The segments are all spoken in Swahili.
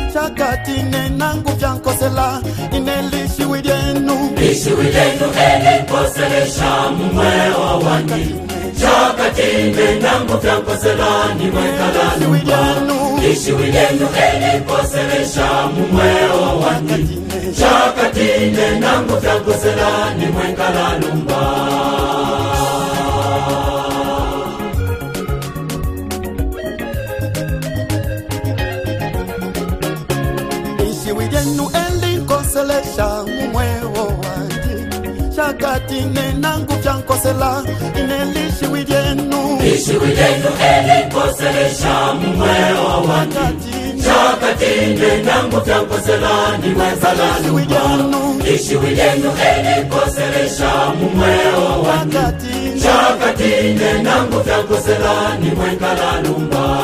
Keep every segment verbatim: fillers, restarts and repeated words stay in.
Chakati nenangu vyankosela inelishi widenu Lishi widenu eli koselesha mumweo wani Chakati nenangu vyankosela ni mwekala lumba Lishi widenu eli koselesha mumweo wani Chakati nenangu vyankosela ni mwekala lumba Widenu eli konselesha mumweo wandi Chakati nenangu vyankosela inelishi widenu Lishi widenu eli konselesha mumweo wandi Chakati nenangu vyankosela ni mwekala lumba Lishi widenu eli konselesha mumweo wandi Chakati nenangu vyankosela ni mwekala lumba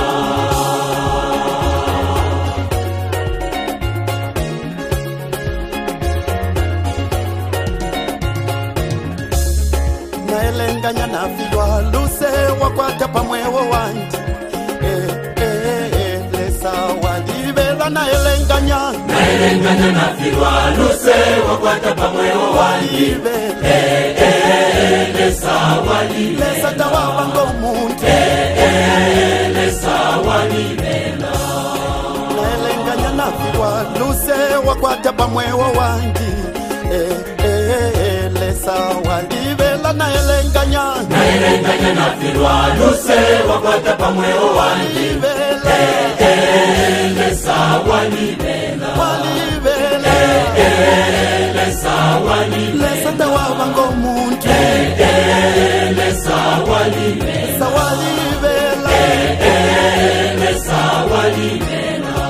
Naelenganya na filwa luse wakwata pamwewo wandi Eh, eh, eh, lesa wadi vela naelenganya Naelenganya na filwa luse wakwata pamwewo wandi Eh, eh, lesa wadi vela Lesa tawabango muntu Eh, eh, lesa wadi vela Naelenganya na filwa luse wakwata pamwewo wandi Eh, eh, eh, lesa wadi vela naelenganya Naelenganya na filwa luse wakwata pamwewo wandi Eh, eh, lesa wadi vela Eh, eh, lesa wadi vela Lesa tawabango muntu Eh, eh, lesa wadi vela Lesa wadi vela Eh, eh, lesa wadi vela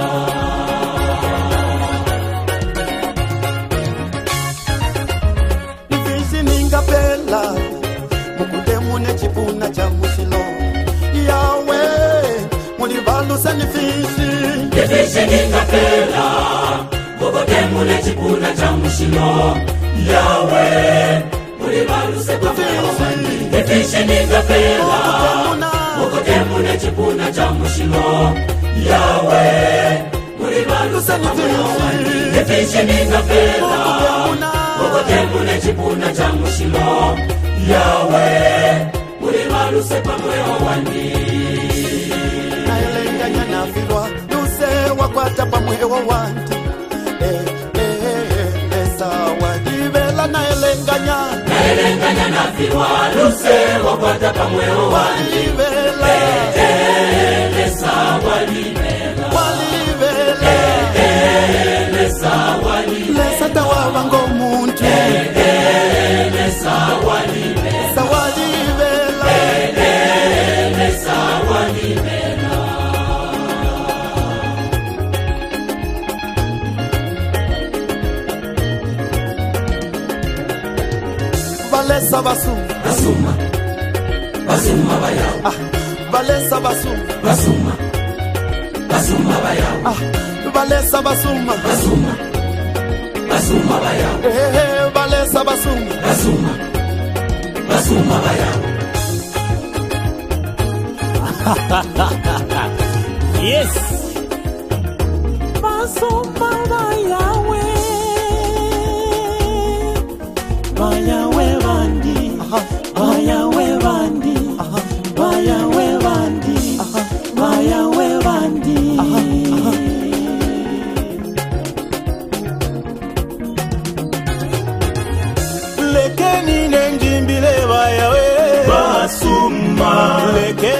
Pela mukude mune chipuna cha mushilo yawe muli balu sanifishi Nifishi ningapela mukude mune chipuna cha mushilo yawe muli balu sanifishi Nifishi ningapela mukude mune chipuna cha mushilo yawe muli balu sanifishi Nifishi ningapela Mukote mune chipuna cha mushilo yawe muli baluse pamwewo wandi Naelenganya na filwa luse wakwata pamwewo wandi Eh, eh, eh, lesa wadi vela naelenganya Naelenganya na filwa luse wakwata pamwewo wandi Eh, eh, lesa wadi vela Wali vela Eh, eh, lesa wadi vela Lesa tawabango muntu Eh, eh, lesa wadi vela Lesa wadi vela Eh, eh, lesa wadi vela Valesa basuma Basuma Basuma bayaw Ah, valesa basuma Basuma Basuma bayaw Ah, valesa basuma Basuma Basuma bayaw Eh, eh, valesa basuma Basuma Basuma bayaw Yes Basuma bayawe Bayawe bandi Bayawe bandi Bayawe bandi Bayawe bandi Lekeni nenjimbile bayawe Basuma Lekeni